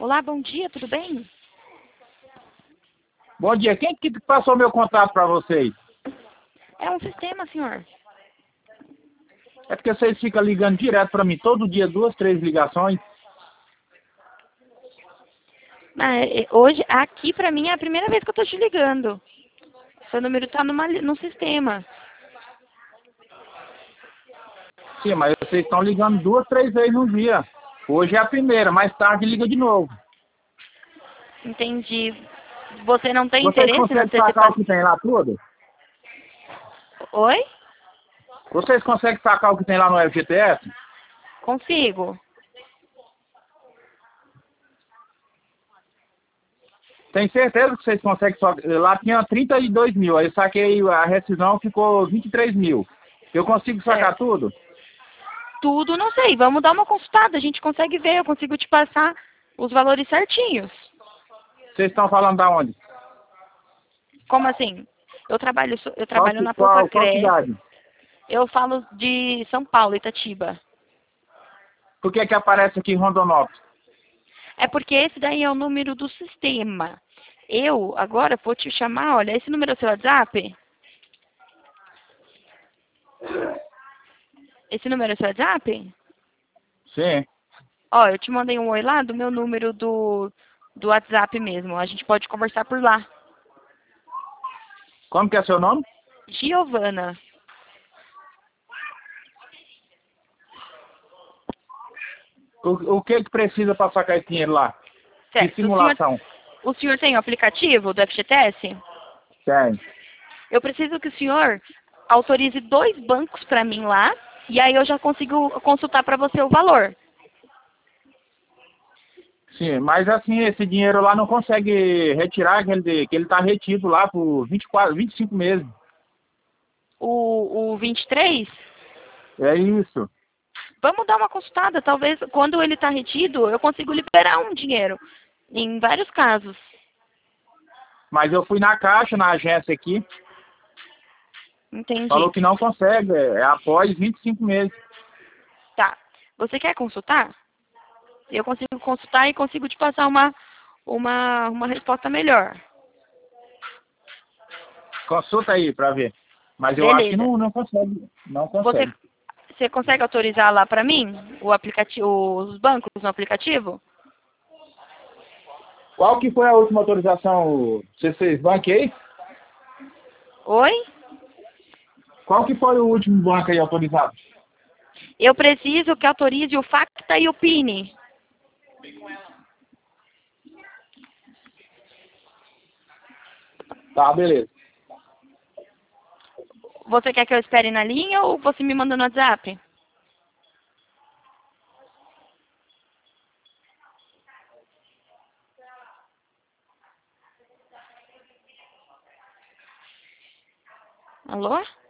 Olá, bom dia, tudo bem? Bom dia, quem que passou meu contato para vocês? É um sistema, senhor. É porque vocês ficam ligando direto para mim, todo dia, 2, 3 ligações. Hoje, aqui pra mim é a primeira vez que eu tô te ligando. Seu número tá no sistema. Sim, mas vocês estão ligando 2, 3 vezes no dia. Hoje é a primeira, mais tarde liga de novo. Entendi. Você não tem Vocês interesse na conseguem sacar o antecipação? que tem lá tudo? Oi? Vocês conseguem sacar o que tem lá no FGTS? Consigo. Tem certeza que vocês conseguem só. Lá tinha 32 mil, aí eu saquei a rescisão, ficou 23 mil. Eu consigo sacar Certo. tudo? Tudo, não sei. Vamos dar uma consultada. A gente consegue ver. Eu consigo te passar os valores certinhos. Vocês estão falando da onde? Como assim? Eu trabalho na Qual Poupa-Cresce. cidade? Eu falo de São Paulo, Itatiba. Por que que aparece aqui em Rondonópolis? É porque esse daí é o número do sistema. Eu agora vou te chamar, olha, esse número é o seu WhatsApp? Esse número é o seu WhatsApp? Sim. Ó, eu te mandei um oi lá do meu número do WhatsApp mesmo. A gente pode conversar por lá. Como que é seu nome? Giovana. O que que precisa para sacar esse dinheiro lá? Que Certo. simulação? O senhor tem o aplicativo do FGTS? Tem. Eu preciso que o senhor autorize 2 bancos para mim lá. E aí eu já consigo consultar para você o valor. Sim, mas assim, esse dinheiro lá não consegue retirar, que ele tá retido lá por 24, 25 meses. O 23? É isso. Vamos dar uma consultada. Talvez quando ele está retido, eu consigo liberar um dinheiro. Em vários casos. Mas eu fui na caixa, na agência aqui, falou Entendi. que não consegue, é após 25 meses. Tá. Você quer consultar? Eu consigo consultar e consigo te passar uma resposta melhor. Consulta aí para ver. Mas eu acho que Beleza. não consegue. Não Você, consegue. você consegue autorizar lá para mim o aplicativo, os bancos no aplicativo? Qual que foi a última autorização, C6 Bank aí? Oi? Qual que foi o último banco aí autorizado? Eu preciso que autorize o FACTA e o PIN. Tá, beleza. Você quer que eu espere na linha ou você me manda no WhatsApp? Alô?